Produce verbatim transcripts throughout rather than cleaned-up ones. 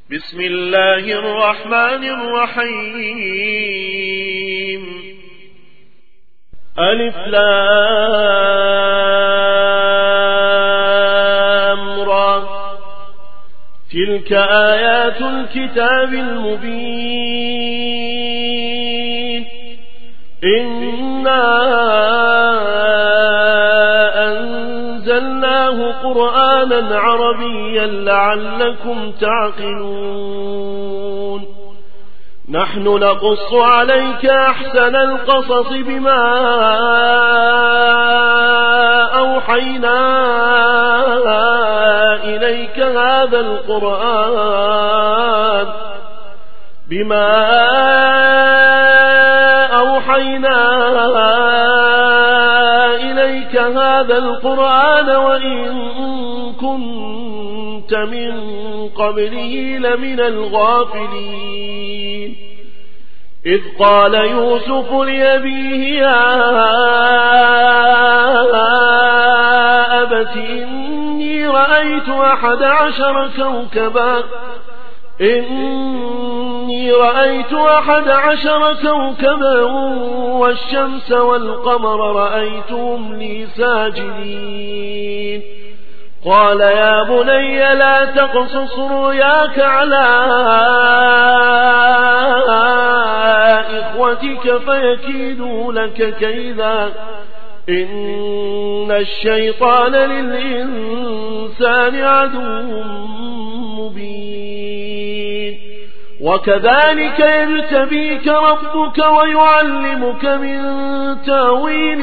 بسم الله الرحمن الرحيم ألف لام را تلك آيات الكتاب المبين إنا أنزلناه قرآنا عربيا لعلكم تعقلون نحن نقص عليك أحسن القصص بما أوحينا إليك هذا القرآن بما أوحينا إليك هذا القرآن وإن كنت من قبله لمن الغافلين إذ قال يوسف لأبيه يا أبت إني رأيت أحد عشر كوكبا إني رأيت أحد عشر كوكبا والشمس والقمر رأيتهم لي ساجدين قال يا بني لا تقصص رؤياك على إخوتك فيكيدوا لك كيدا إن الشيطان للإنسان عدو مبين وكذلك يجتبيك ربك ويعلمك من تأويل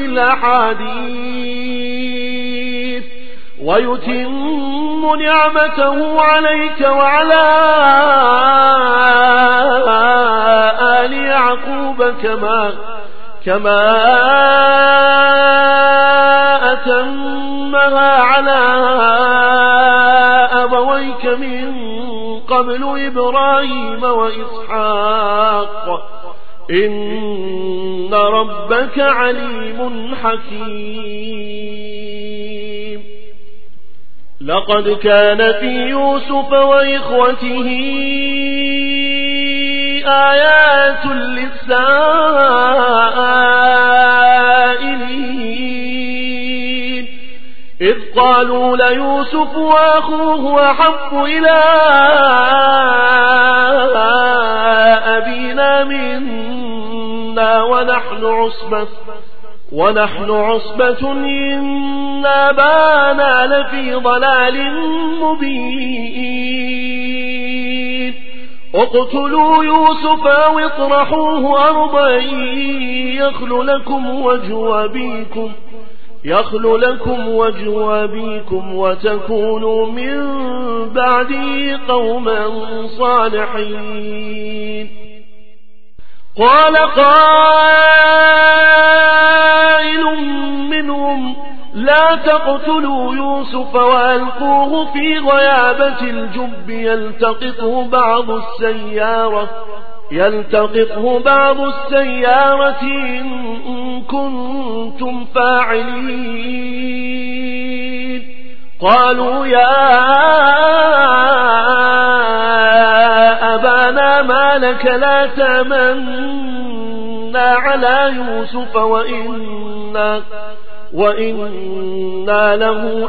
الأحاديث ويتم نعمته عليك وعلى آل يعقوب كما كما أتمها على أبويك من قبل إبراهيم وإسحاق إن ربك عليم حكيم لقد كان في يوسف وإخوته آيات للسائلين إذ قالوا ليوسف وأخوه أحب إلى أبينا منا ونحن عصبة ونحن عصبة إن أبانا لفي ضلال مبين اقتلوا يوسف أو اطرحوه أرضا يخل لكم وجه أبيكم يخل لكم وجه أبيكم وتكونوا من بعده قوما صالحين قال قائل منهم لا تقتلوا يوسف وألقوه في غيابة الجب يلتقطه بعض السيارة يلتقطه بعض السيارة إن كنتم فاعلين قالوا يا أبانا ما لك لا تأمنا على يوسف وإنا وإنا له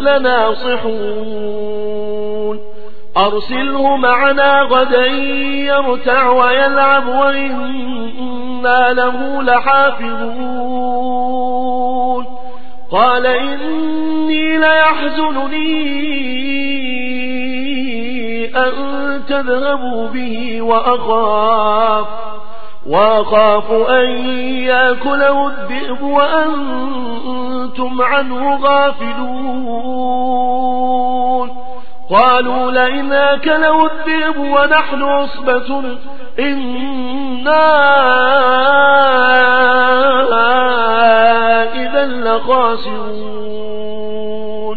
لناصحون أرسله معنا غدا يرتع ويلعب وإنا له لحافظون قال إني ليحزنني أن تذهبوا به وأخاف وأخاف أن يأكله الذئب وأنتم عنه غافلون قالوا لئن أكله الذئب ونحن عصبة إنا إذا لخاسرون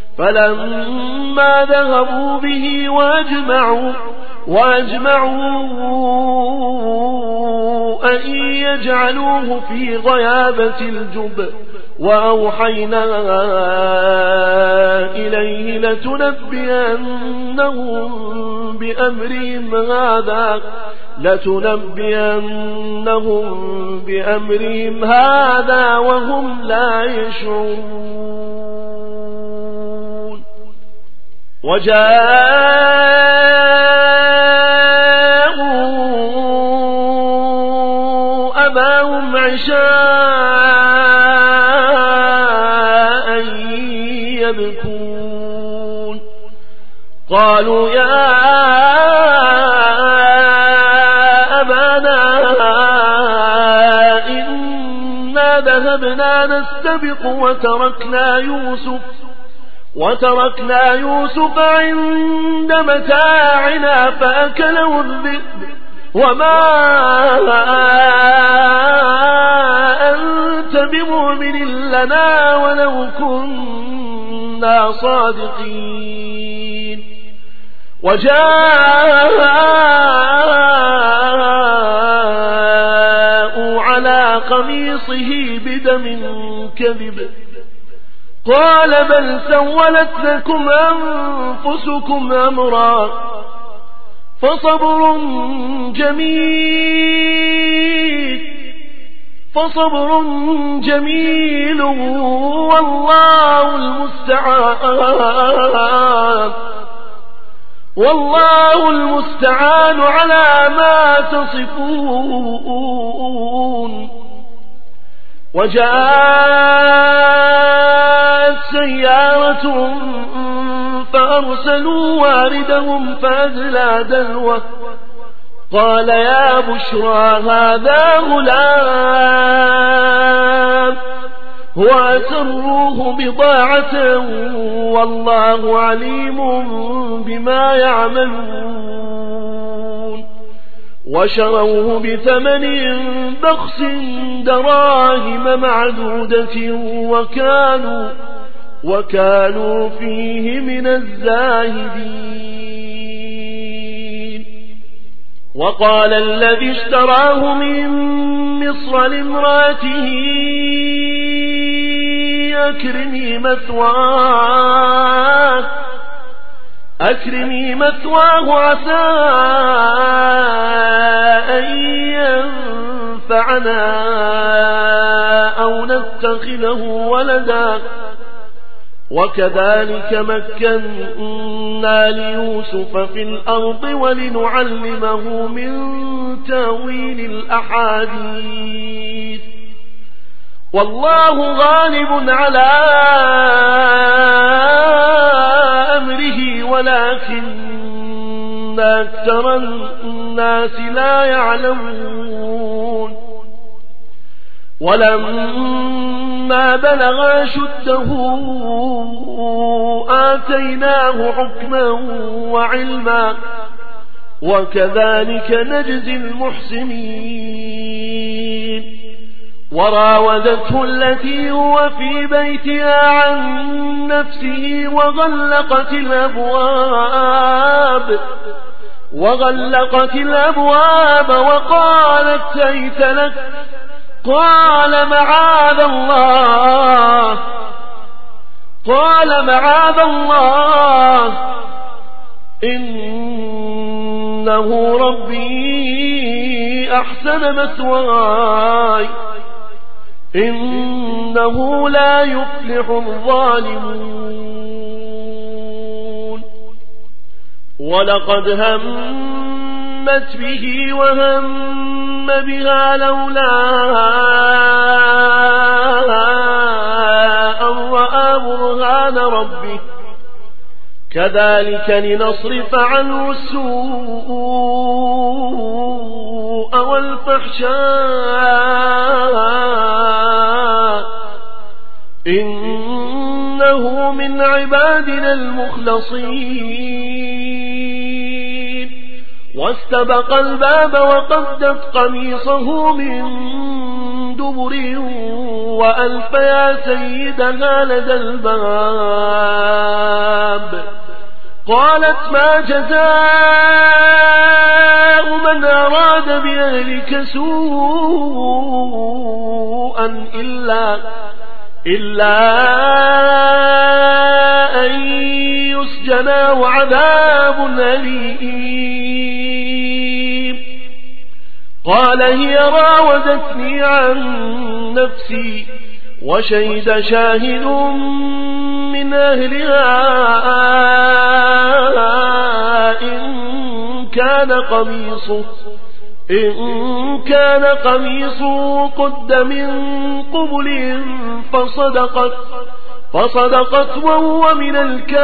فلما ذهبوا به واجمعوا واجمعوا أن يجعلوه في غيابة الجب وأوحينا إليه لتنبئنهم بأمرهم هذا لتنبئنهم بأمرهم هذا وهم لا يشعرون. وجاءوا أباهم عشاء يبكون قالوا يا أبانا إنا ذهبنا نستبق وتركنا يوسف وتركنا يوسف عند متاعنا فأكله الذئب وما أنت بمؤمن لنا ولو كنا صادقين. وجاءوا على قميصه بدم كذب قال بل سولت لكم أنفسكم أمرا فصبر جميل فصبر جميل والله المستعان والله المستعان على ما تصفون. وجاءت سيارة فأرسلوا واردهم فأدلى دلوه قال يا بشرى هذا غلام وأسروه بضاعة والله عليم بما يعملون. وشروه بثمن بخس دراهم معدودة وكانوا وكانوا فيه من الزاهدين. وقال الذي اشتراه من مصر لامرأته أكرمي مثواه أكرمي مثواه عسى أن ينفعنا أو نتخذه ولدا وكذلك مكنا ليوسف في الأرض ولنعلمه من تأويل الأحاديث والله غالب على أمره ولكن أكثر الناس لا يعلمون. ولما بلغ أشده آتيناه حكما وعلما وكذلك نجزي المحسنين. وراودته التي هو في بيتها عن نفسه وغلقت الأبواب وغلقت الأبواب وقالت هيت لك قال معاذ الله قال معاذ الله إنه ربي أحسن مثواي إنه لا يفلح الظالمون. ولقد همت به وهم بها لولا أن رأى برهان ربه كذلك لنصرف عنه السوء والفحشاء إنه من عبادنا المخلصين. واستبق الباب وقدت قميصه من دبر وألف يا سيدها لدى الباب قالت ما جزاء من أراد بأهلك سوءا إلا إلا أن يسجنا عذاب أليم. قال هي راودتني عن نفسي وشهد شاهد من أهلها إن كان قميصه إن كان قميصه قد من قبل فصدقت فصدقت وهو من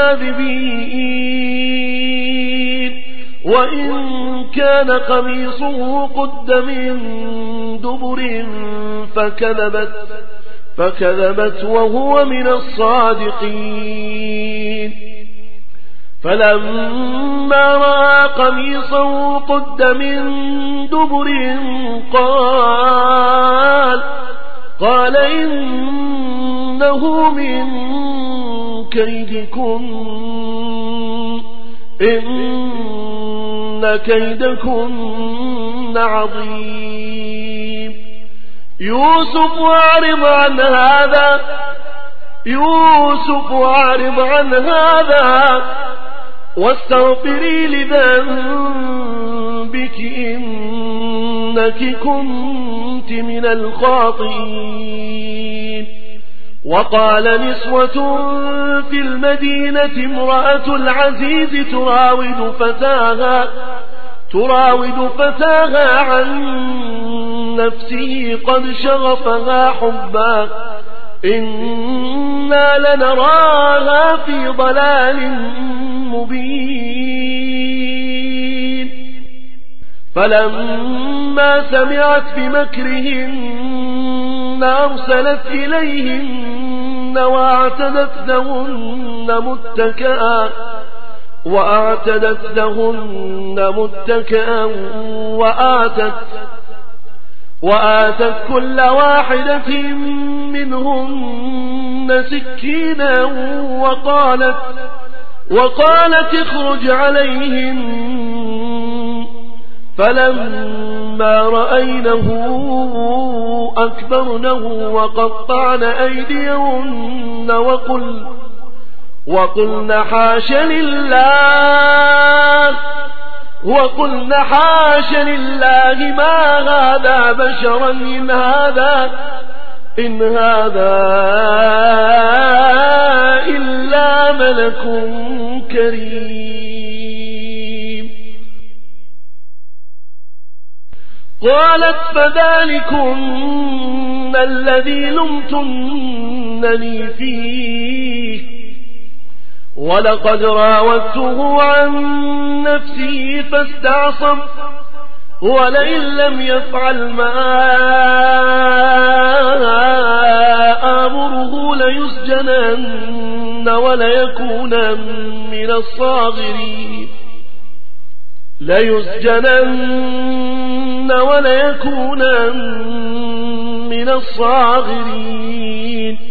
الكاذبين وإن كان قميصه قد من دبر فكذبت فكذبت وهو من الصادقين. فلما رأى قميصه قد من دبر قال قال إنه من كيدكم إن كيدكن عظيم. يوسف أعرض عن هذا يوسف أعرض عن هذا واستغفري لذنبك إنك كنت من الخاطئين. وقال نسوة في المدينة امرأة العزيز تراود فتاها تراود فتاها عن نفسه قد شغفها حبا إنا لنراها في ضلال مبين. فلما سمعت بمكرهن أرسلت إليهن وأعتدت لهن متكئا وأعتدت لهن متكئا وآتت وآتت كل واحدة منهن سكينا وقالت وقالت اخرج عليهم. فلما رأينه أكبرنه وقطعن أيديهن وقل وقلن حاش لله وقلن حاش لله ما هذا بشرا إن هذا إن هذا إلا ملك كريم. قالت فذلكن الذي لمتنني فيه ولقد راودته عن نفسه فاستعصم ولئن لم يفعل ما آمره ليسجنن وليكون من الصاغرين ليسجنن وليكون من الصاغرين.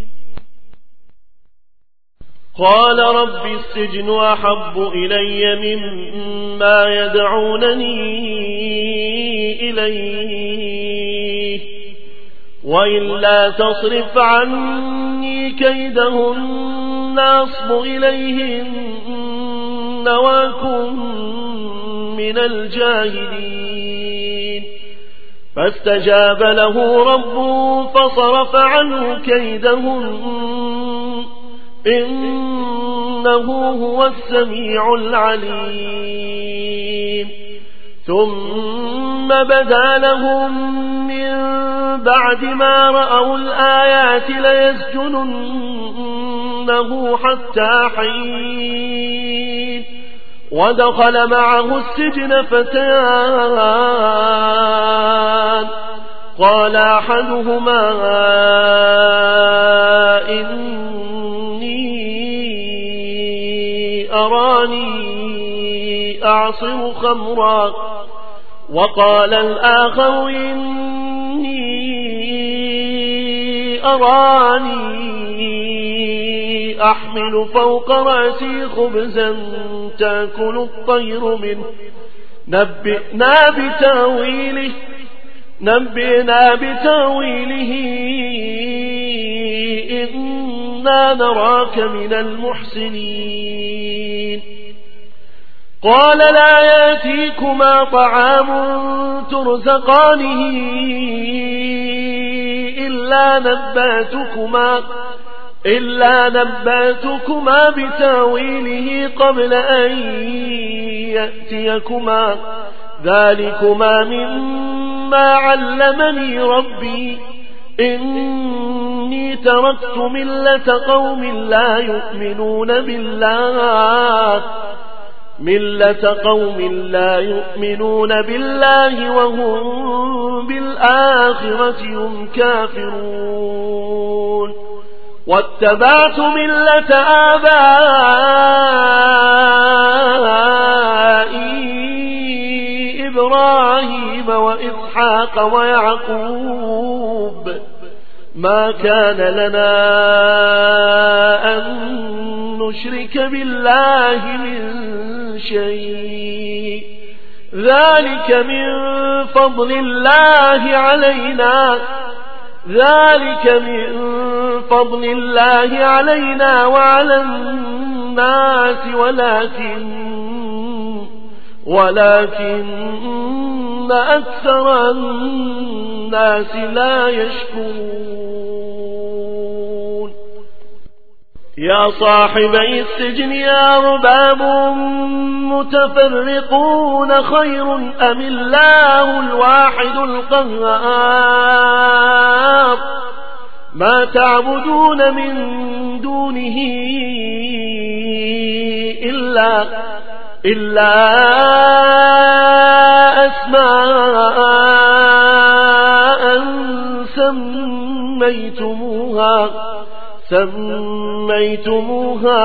قال رب السجن أحب إلي مما يدعونني إليه وإلا تصرف عني كيدهن أصب إليهن وأكن من الجاهلين. فاستجاب له ربه فصرف عنه كيدهن إنه هو السميع العليم. ثم بدا لهم من بعد ما رأوا الآيات ليسجننه حتى حين. ودخل معه السجن فتيان قال أحدهما إني أراني أعصر خمرا وقال الآخر إني أراني أحمل فوق رأسي خبزا تأكل الطير منه نبئنا بتاويله نبئنا بتاويله إنا نراك من المحسنين قال لا يأتيكما طعام ترزقانه إلا نباتكما إلا نباتكما بتاويله قبل أن يأتيكما ذلكما مما علمني ربي إني تركت ملة قوم لا يؤمنون بالله ملة قوم لا يؤمنون بالله وهم بالآخرة هم كافرون واتبعت ملة آبائي إبراهيم وإسحاق ويعقوب ما كان لنا أن نشرك بالله من شيء ذلك من فضل الله علينا ذلك من فضل الله علينا وعلى الناس ولكن ولكن أكثر الناس لا يشكرون يا صاحبي السجن أرباب متفرقون خير أم الله الواحد القهار ما تعبدون من دونه إلا إلا أسماء سميتموها سميتموها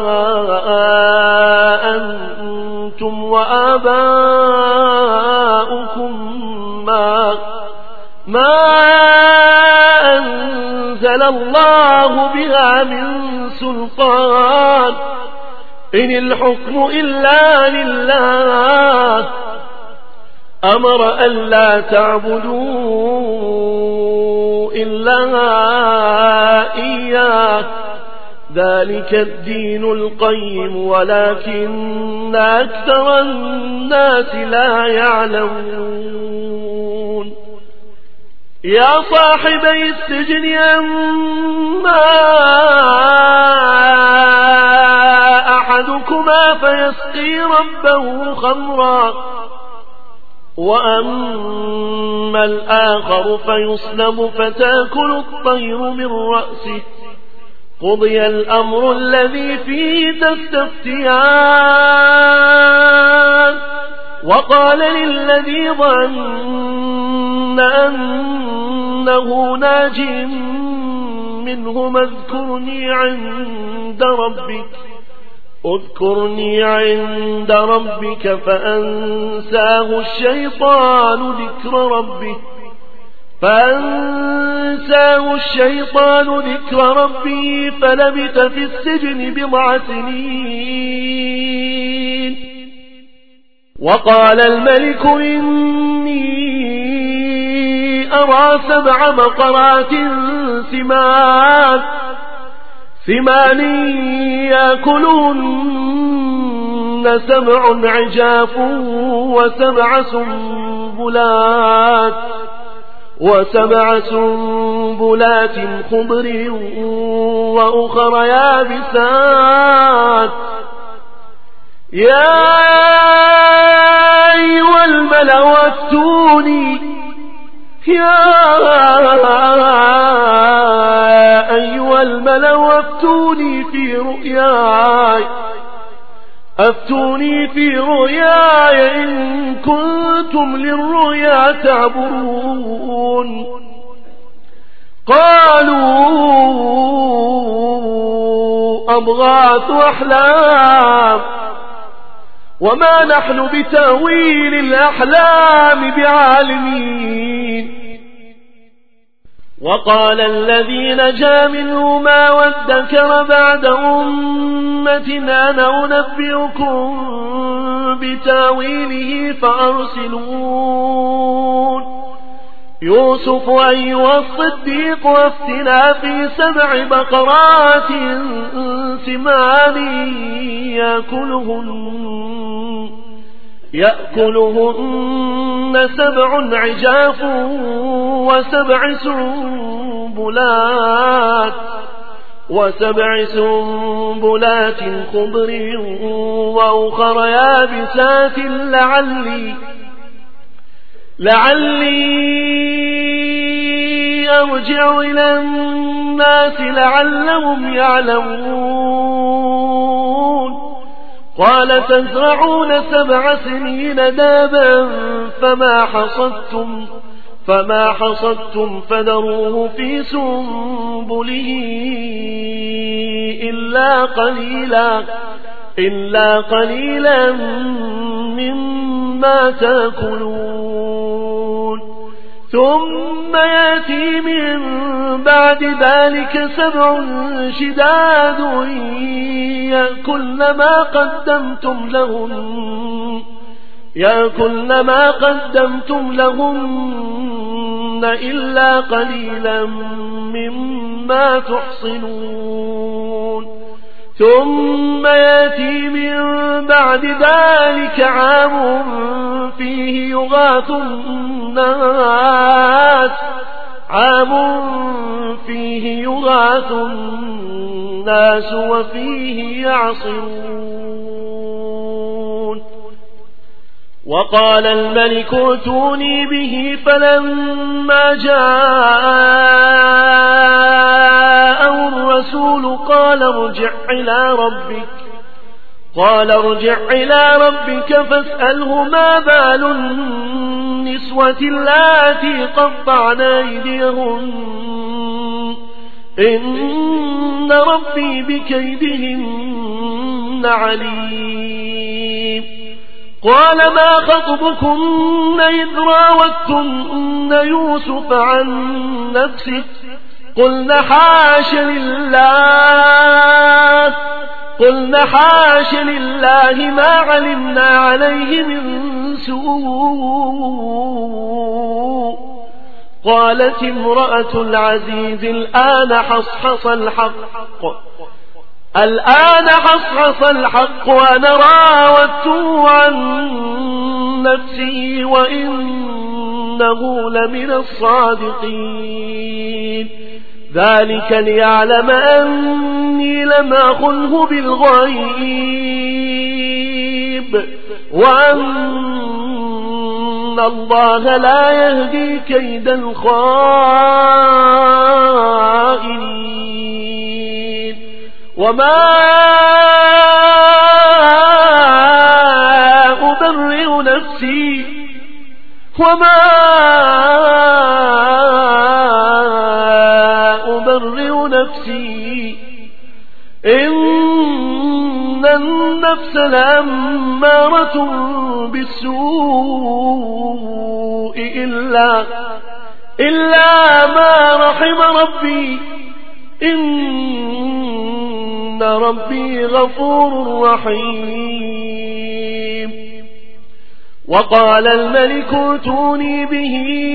أنتم وآباؤكم ما ما أنزل الله بها من سلطان إن الحكم إلا لله أمر أن لا تعبدوا إلا إياه ذلك الدين القيم ولكن أكثر الناس لا يعلمون يا صاحبي السجن أما أحدكما فيسقي ربه خمرا وأما الآخر فيصلب فتأكل الطير من رأسه قضي الأمر الذي فيه تستفتيان وقال للذي ظن أنه ناج منهما اذكرني عند ربك اذكرني عند ربك فأنساه الشيطان ذكر ربه فأنساه الشيطان ذكر ربه فلبث في السجن بضع سنين وقال الملك إني أرى سبع بقرات سمان سمان يأكلهن سبع عجاف وسبع سنبلات وسبع سنبلات خضر وأخر يابسات يا أيها الملأ أفتوني يا أيها الملأ أفتوني في رؤياي أفتوني في رؤياي إن كنتم للرؤيا تعبرون قالوا أضغاث أحلام وما نحن بتأويل الأحلام بعالمين وقال الذي نجا منهما وادكر بعد أمة أنا أنبئكم بتاويله فأرسلون يوسف أيها الصديق وافتنا في سبع بقرات سمان يأكلهن يأكلهن سبع عجاف وسبع سنبلات وسبع سنبلات خضر وأخر يابسات لعلي لعلي أرجع إلى الناس لعلهم يعلمون قال تزرعون سبع سنين دابا فما حصدتم فما حصدتم فذروه في سنبله إلا قليلا إلا قليلا مما تأكلون ثم يأتي من بعد ذلك سبع شداد يأكلن ما قدمتم لهن يأكلن ما قدمتم لهن إلا قليلا مما تحصنون ثم يأتي من بعد ذلك عام فيه يغاث الناس عام فيه يغاث الناس وفيه يعصرون وقال الملك ائتوني به فلما جاءه الرسول قال ارجع إلى ربك قال ارجع إلى ربك فاسأله ما بال النسوة اللاتي قطعن أيديهن إن ربي بكيدهن عليم قال ما خطبكن إذ راوتن يوسف عن نفسه قلنا حاش لله قلنا حاش لله ما علمنا عليه من سوء قالت امرأة العزيز الآن حصحص الحق الآن حصحص الحق وأنا راودته عن نفسي وإنه لمن الصادقين ذلك ليعلم أني لم أخنه بالغيب وأن الله لا يهدي كيد الخائنين وما أبرئ نفسي وما أبرئ نفسي إن النفس لأمارة بالسوء إلا إلا ما رحم ربي إن ربي غفور رحيم وقال الملك ائتوني به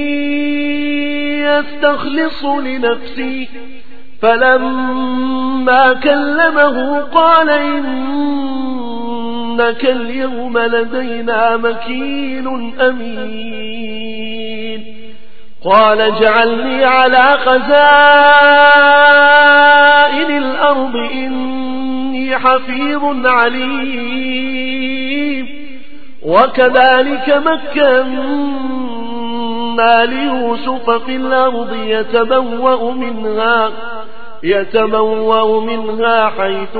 يستخلص لنفسي فلما كلمه قال إنك اليوم لدينا مكين أمين قال اجعلني على خزائن الأرض إني حفيظ عليم وكذلك مكنا ليوسف في الأرض يتبوأ منها يتبوأ منها حيث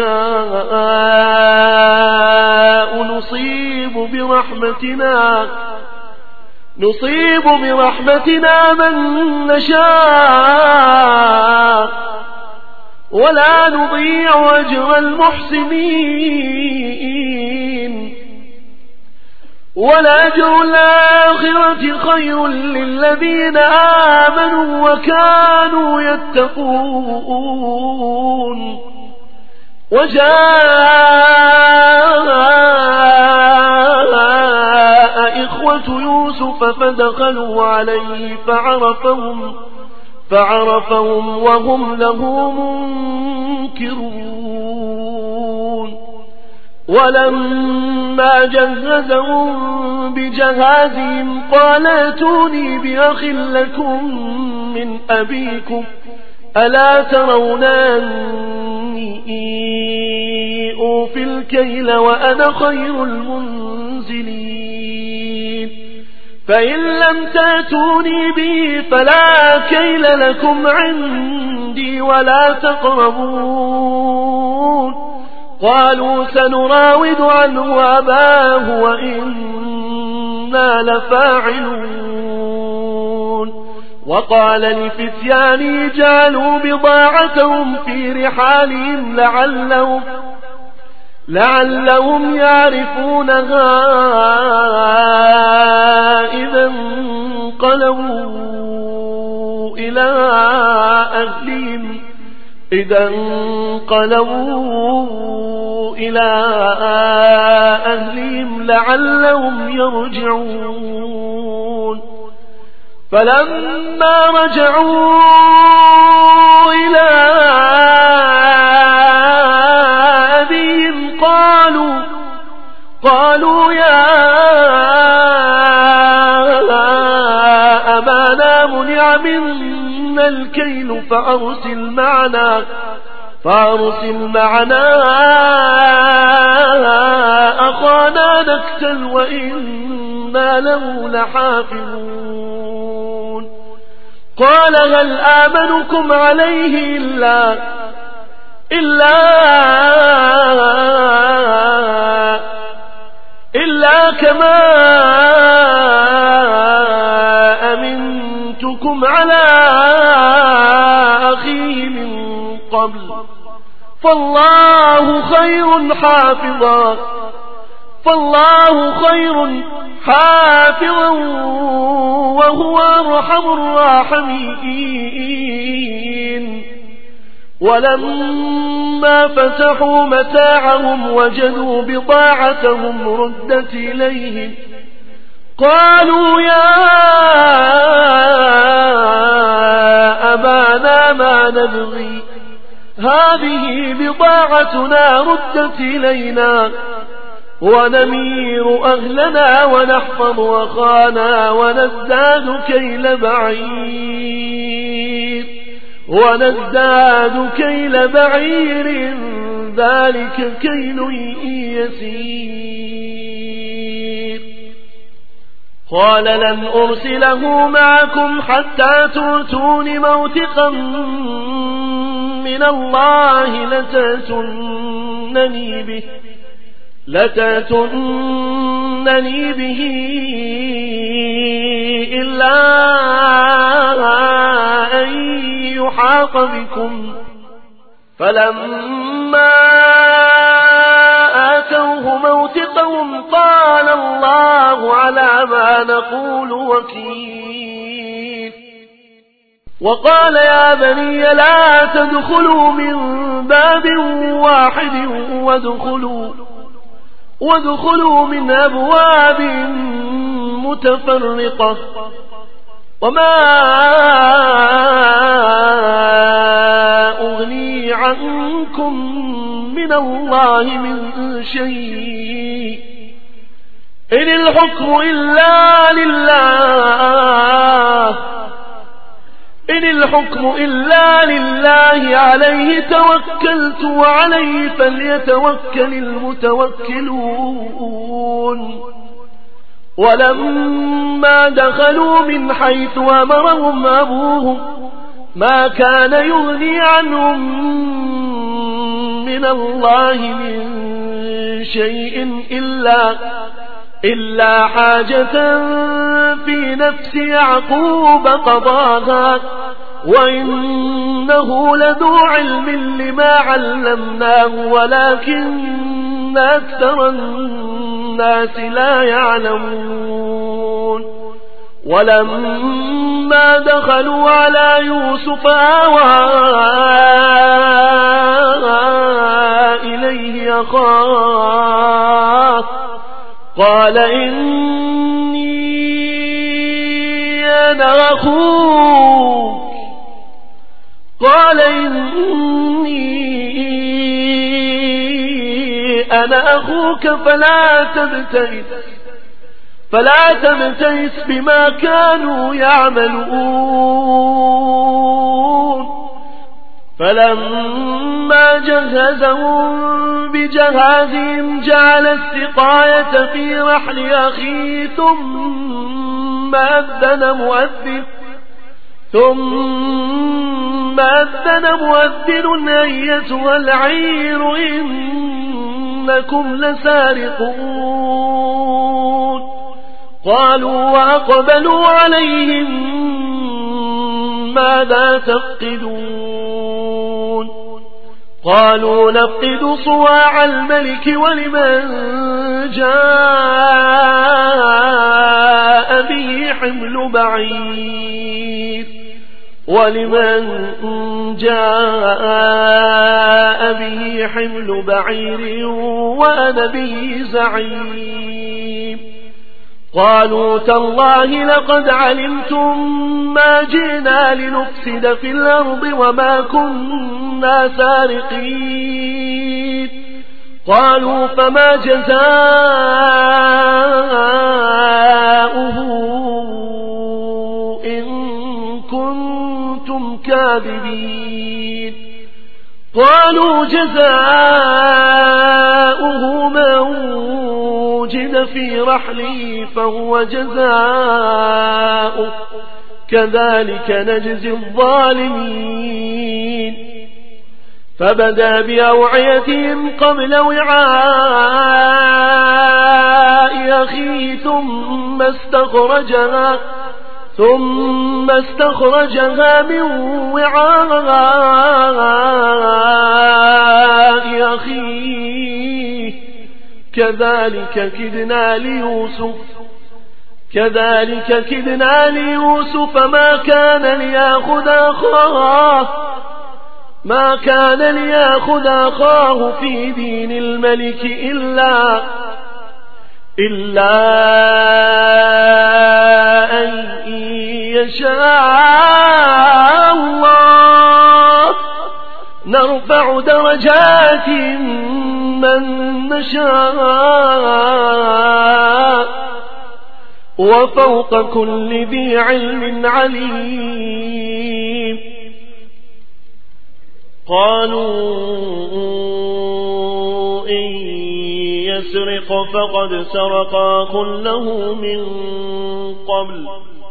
يشاء نصيب برحمتنا نصيب برحمتنا من نشاء ولا نضيع أجر المحسنين ولأجر الآخرة خير للذين آمنوا وكانوا يتقون وجاء إخوة إخوة يوسف فدخلوا عليه فعرفهم فعرفهم وهم له منكرون ولما جهزهم بجهازهم قال ائتوني بأخ لكم من أبيكم ألا ترون أني أوفي الكيل وأنا خير المنزلين فإن لم تأتوني به فلا كيل لكم عندي ولا تقربون قالوا سنراود عنه أباه وإنا لفاعلون وقال لفتيانه جعلوا بضاعتهم في رحالهم لعلهم لعلهم يعرفونها إذا انقلبوا إلى أهلهم إذا انقلبوا إلى أهلهم لعلهم يرجعون فلما رجعوا إلى أبيهم قالوا قالوا يا أبانا منع منا الكيل فأرسل معنا فأرسل معنا أخانا نكتل وإنا له لحافظون قال هل آمنكم عليه إلا إلا إلا كما أمنتكم على أخيه من قبل فالله خير حافظا فالله خير حافظا وهو أرحم الراحمين ولما فتحوا متاعهم وجدوا بضاعتهم ردت إليهم قالوا يا أبانا ما نبغي هذه بضاعتنا ردت إلينا ونمير أهلنا ونحفظ أخانا ونزداد كيل بعير ونزداد كيل بعير ذلك كيل يسير قال لن أرسله معكم حتى تؤتون موثقا من الله لتأتونني به لتأتونني به إلا أن يحاط بكم فلما آتوه موثقهم قال الله على ما نقول وكيل وقال يا بني لا تدخلوا من باب واحد وادخلوا وادخلوا من أبواب متفرقة وما أغني عنكم من الله من شيء إن الحكم إلا لله إن الحكم إلا لله عليه توكلت وعليه فليتوكل المتوكلون ولما دخلوا من حيث أمرهم أبوهم ما كان يغني عنهم من الله من شيء إلا إلا حاجة في نفس يعقوب قضاها وإنه لذو علم لما علمناه ولكن أكثر الناس لا يعلمون ولما دخلوا على يوسف آوى إليه أخاه قال إني أنا أخوك قال إني أنا أخوك فلا تبتئس فلا تبتئس بما كانوا يعملون فلما جهزهم بجهازهم جعل السقاية في رحل أخيه ثم أذن مؤذن ثم أذن مؤذن أيتها العير إنكم لسارقون قالوا وأقبلوا عليهم ماذا تفقدون قالوا نفقد صواع الملك ولمن جاء به حمل بعير ولمن جاء به حمل بعير وأنا به زعيم قالوا تالله لقد علمتم ما جئنا لنفسد في الأرض وما كنا سارقين قالوا فما جزاؤه إن كنتم كاذبين قالوا جزاؤه من وجد في رحله فهو جزاؤه كذلك نجزي الظالمين فبدأ بأوعيتهم قبل وعاء أخيه ثم استخرجها ثم استخرجها من وعاء أخيه كذلك كدنا ليوسف كذلك كدنا ليوسف ما كان ليأخذ أخاه ما كان ليأخذ أخاه في دين الملك إلا إلا أن يشاء الله نرفع درجات من نشاء وفوق كل ذي علم عليم قالوا إن يسرق فقد سرق أخ له من قبل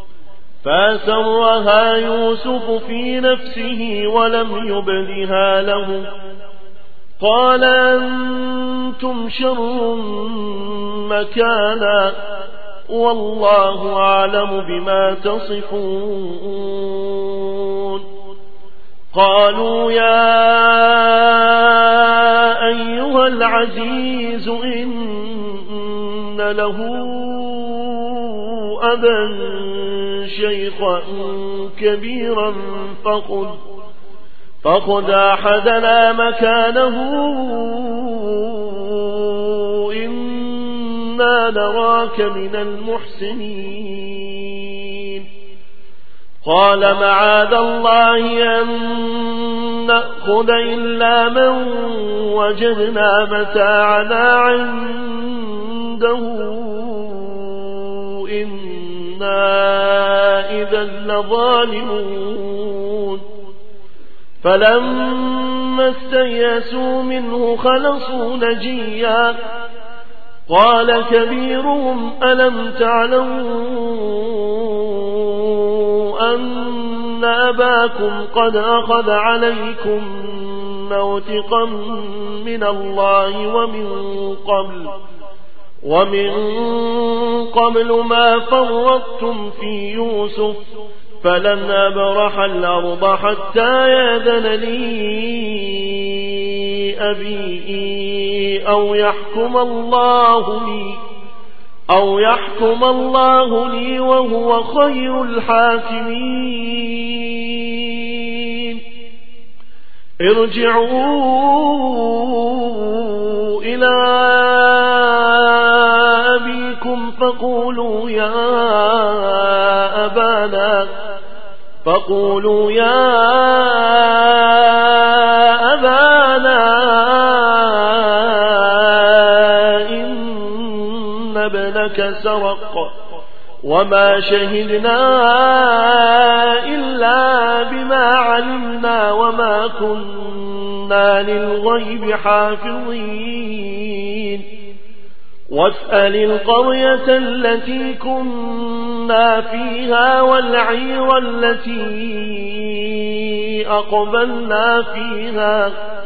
فأسرها يوسف في نفسه ولم يبدها له قال أنتم شر مكانا والله أعلم بما تصفون قالوا يا أيها العزيز إن له أبا شيخا كبيرا فخذ فخذ أحدنا مكانه إنا نراك من المحسنين قال معاذ الله أن نأخذ إلا من وجدنا متاعنا عنده إنا إذا لظالمون فلما استيأسوا منه خلصوا نجيا قال كبيرهم ألم تعلموا أن أباكم قد أخذ عليكم موثقا من الله ومن قبل ومن قبل ما فرطتم في يوسف فلن أبرح الأرض حتى يأذن لي أبي أو يحكم الله لي أو يحكم الله لي وهو خير الحاكمين ارجعوا إلى أبيكم فقولوا يا أبانا فقولوا يا أبانا إن ابنك سرق وما شهدنا إلا بما علمنا وما كنا للغيب حافظين واسأل القرية التي كنا فيها والعير التي أقبلنا فيها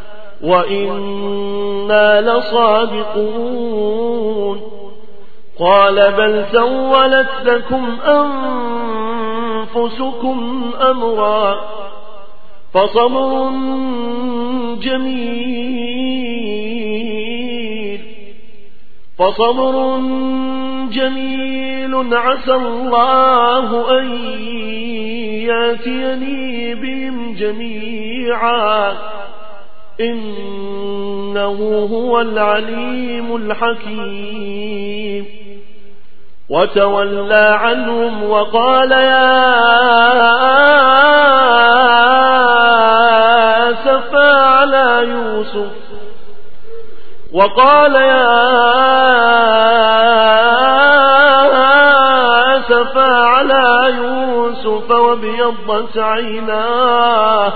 وإنا لصادقون قال بل سولت لكم أنفسكم أمرا فصبر جميل فصبر جميل عسى الله أن يأتيني بهم جميعا إنه هو العليم الحكيم وتولى عنهم وقال يا أسفا على يوسف وقال يا أسفا على يوسف وابيضت عيناه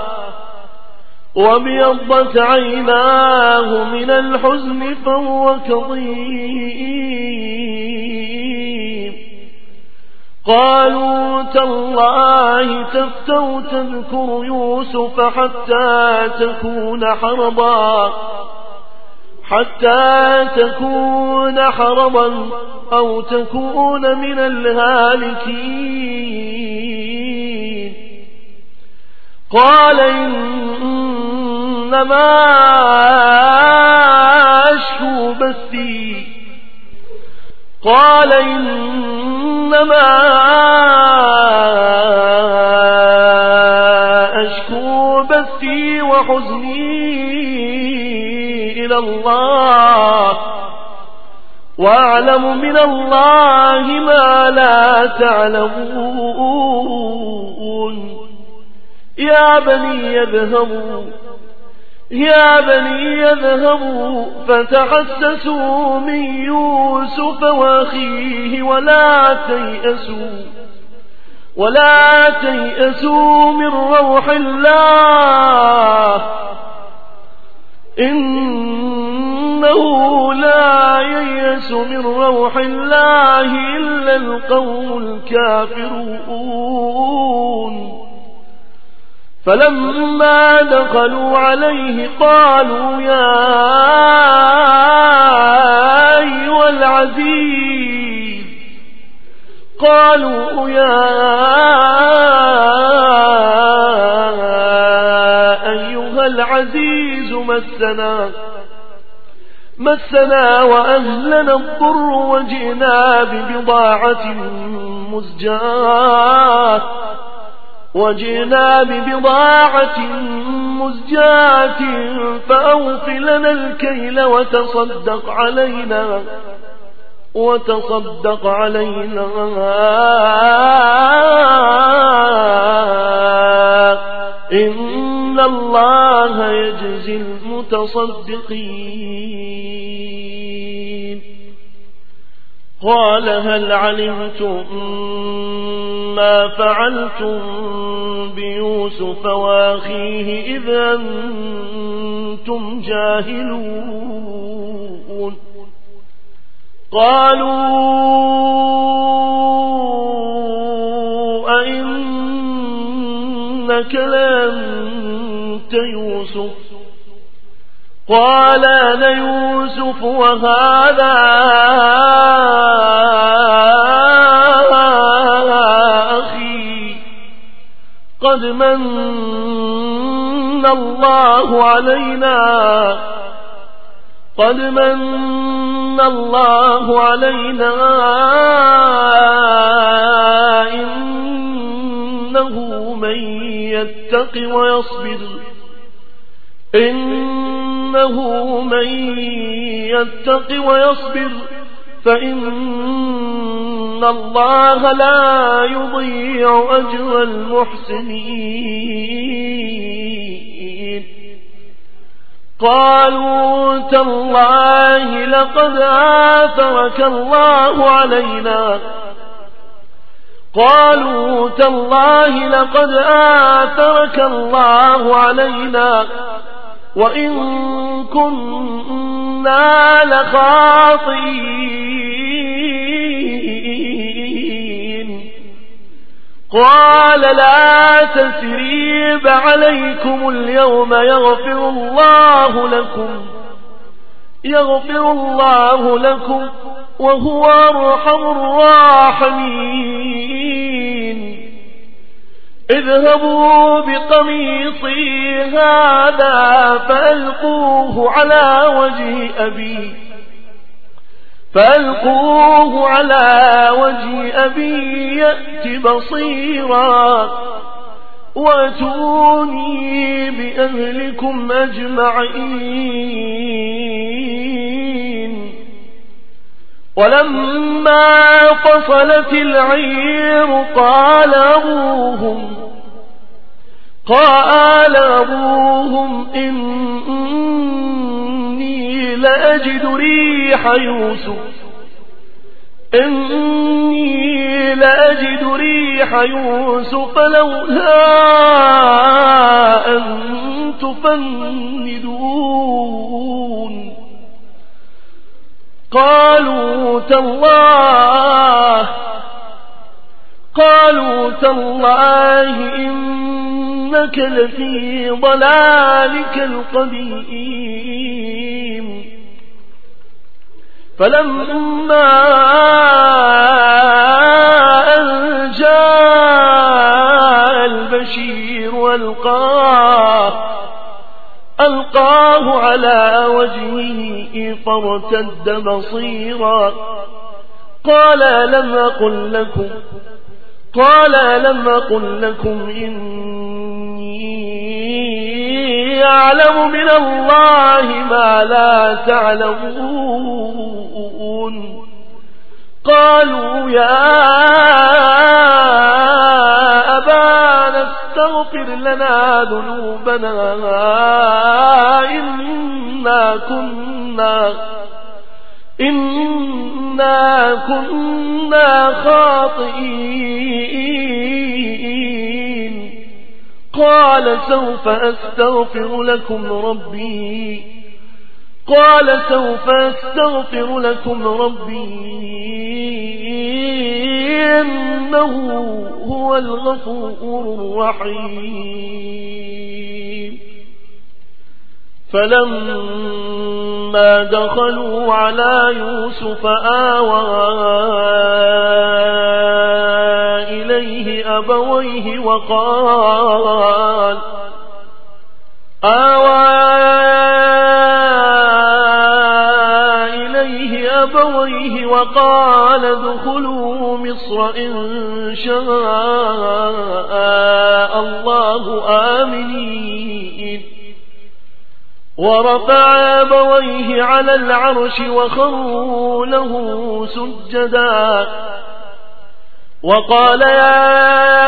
وابيضت عيناه من الحزن فهو كظيم قالوا تالله تفتو تذكر يوسف حتى تكون حرضا حتى تكون حرضا أو تكون من الهالكين قال إنما أشكو بثي قال إنما أشكو بثي وحزني إلى الله وأعلم من الله ما لا تعلمون يا بني يذهبوا يا بني يذهبوا فتحسسوا من يوسف وأخيه ولا تيأسوا ولا تيأسوا من روح الله إنه لا ييأس من روح الله إلا القوم الكافرون فلما دخلوا عليه قالوا يا أيها العزيز قالوا يا أيها العزيز مسنا مسنا وأهلنا الضر وجئنا ببضاعة مزجاة وجئنا ببضاعة مزجاة فأوف لنا الكيل وتصدق علينا وتصدق علينا إن الله يجزي المتصدقين قال هل علمتم ما فعلتم بيوسف وأخيه إذ أنتم جاهلون قالوا أئنك لأنت يوسف قال أنا يوسف وهذا أخي قد من الله علينا قد من الله علينا إنه من يتق ويصبر إنه من يتق ويصبر فإن إن الله لا يضيع أجر المحسنين قالوا تالله لقد آثرك الله علينا قالوا تالله لقد آثرك الله علينا وإن كنا لخاطئين قال لا تثريب عليكم اليوم يغفر الله لكم يغفر الله لكم وهو أرحم الراحمين اذهبوا بقميصي هذا فألقوه على وجه أبي فألقوه على وجه أبي يأت بصيرا وأتوني بأهلكم أجمعين ولما فصلت العير قال أبوهم قال أبوهم إني لأجد ريح يوسف إني لأجد ريح يوسف لولا أن تفندون قالوا تالله قالوا تالله إنك لفي ضلالك القديم فلما أن جاء البشير ألقاه ألقاه على وجهه فارتد بصيرا قال ألم أقل لكم قال ألم أقل لكم إني أعلم من الله ما لا تعلمون قالوا يا أبانا استغفر لنا ذنوبنا إنا كنا إنا كنا خاطئين قال سوف أستغفر لكم ربي قال سوف أستغفر لكم ربي إنه هو الغفور الرحيم فلما دخلوا على يوسف آوى إليه أبويه وقال آوى إليه أبويه وقال ادخلوا مصر إن شاء الله آمنين ورفع أبويه على العرش وخروا له سجدا وقال يا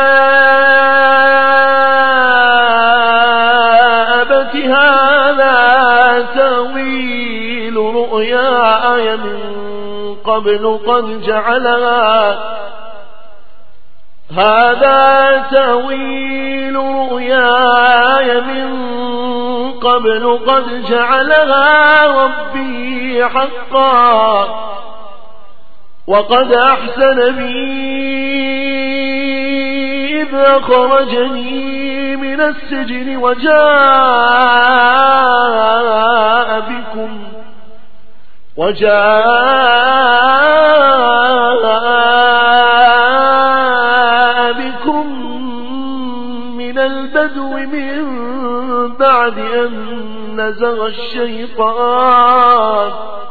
أبت هذا تأويل رؤياي من قبل قد جعلها هذا تأويل رؤياي من قبل قد جعلها ربي حقا وقد أحسن بي إذ أخرجني من السجن وجاء بكم وجاء بكم من البدو من بعد أن نزغ الشيطان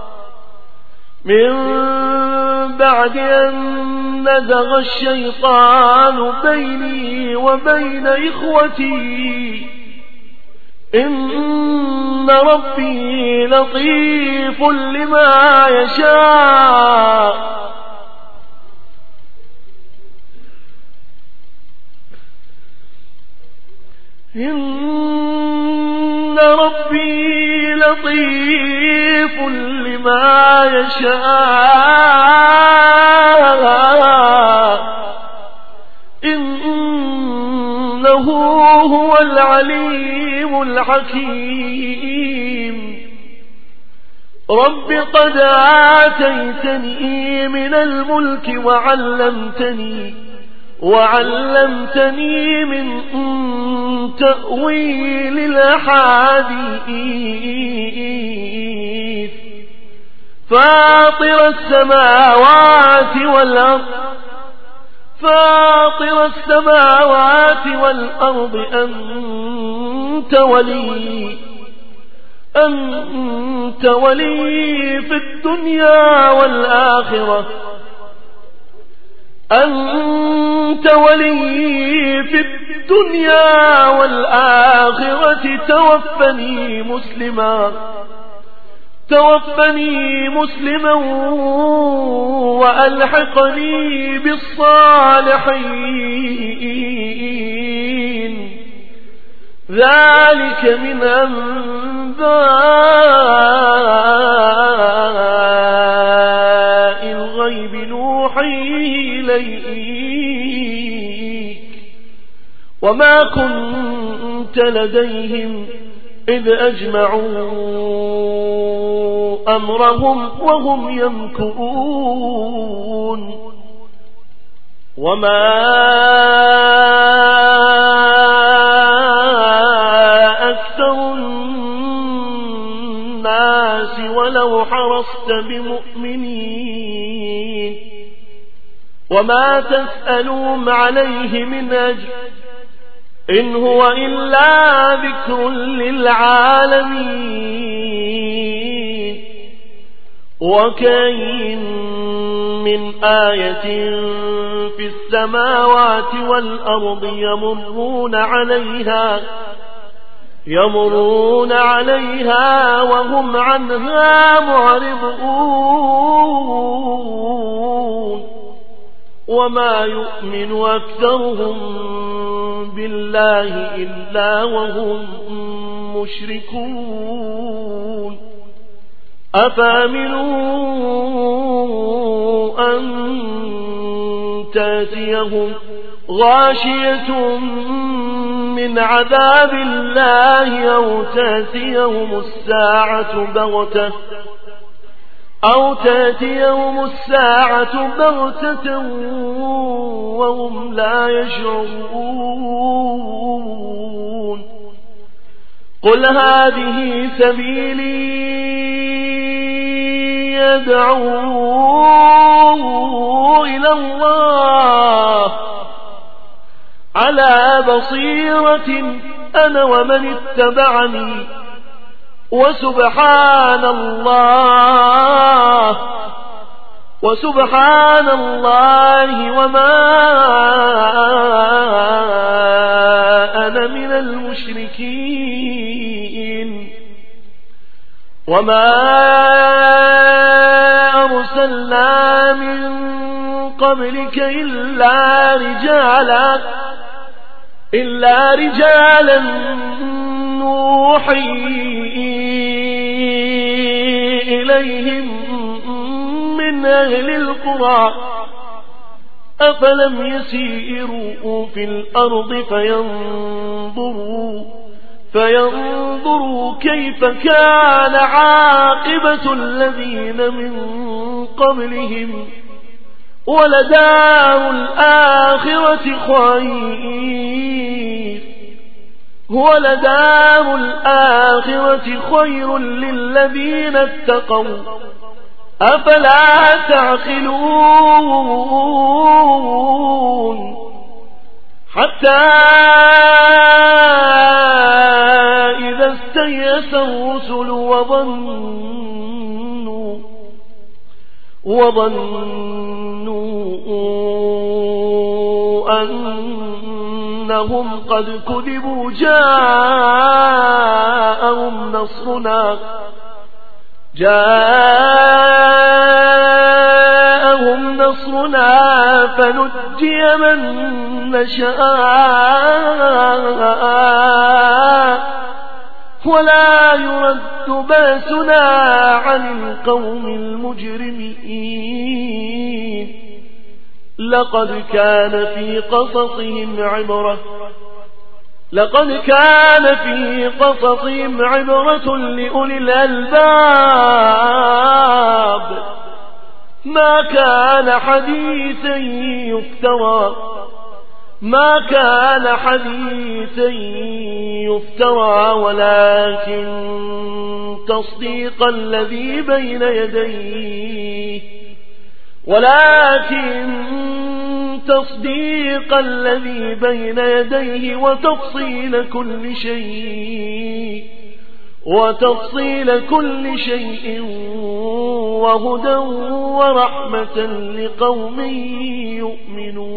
من بعد أن نزغ الشيطان بيني وبين إخوتي إن ربي لطيف لما يشاء إن ربي لطيف لما يشاء إنه هو العليم الحكيم رب قد آتيتني من الملك وعلمتني وعلمتني من تأويل الأحاديث فاطر السماوات والأرض فاطر السماوات والأرض أنت ولي أنت ولي في الدنيا والآخرة أنت ولي في الدنيا والآخرة توفني مسلما توفني مسلما وألحقني بالصالحين ذلك من أنباء الغيب نوحيه إليك وما كنت لديهم إذ أجمعوا أمرهم وهم يمكرون وما أكثر الناس ولو حرصت بمؤمنين وما تسألهم عليه من أجر إن هو إلا ذكر للعالمين وكاين من آية في السماوات والأرض يمرون عليها يمرون عليها وهم عنها معرضون وما يؤمن أكثرهم بالله إلا وهم مشركون أفامنوا أن تأتيهم غاشية من عذاب الله أو تأتيهم الساعة بغتة أو تأتيهم الساعة بغتة وهم لا يشعرون قل هذه سبيلي يدعو إلى الله على بصيرة أنا ومن اتبعني وسبحان الله وسبحان الله وما أنا من المشركين وما أرسلنا من قبلك إلا رجالا إلا رجالا نوحي إليهم من أهل القرى أفلم يسيروا في الأرض فينظروا فينظروا كيف كان عاقبة الذين من قبلهم ولدار الآخرة خير ولدار الآخرة خير للذين اتقوا أفلا تعقلون حتى إذا استيأس الرسل وظنوا وظنوا أنهم قد كذبوا جاءهم نصرنا جاءهم جاءهم نصرنا فنجي من نشاء ولا يرد باسنا عن القوم المجرمين لقد كان في قصصهم عبرة لقد كان في قصصهم عبرة لأولي الألباب ما كان حديثا يفترى ما كان حديثا يفترى ولكن تصديق الذي بين يديه ولكن تصديق الذي بين يديه وتفصيل كل شيء وتفصيل كل شيء وهدى ورحمة لقوم يؤمنون.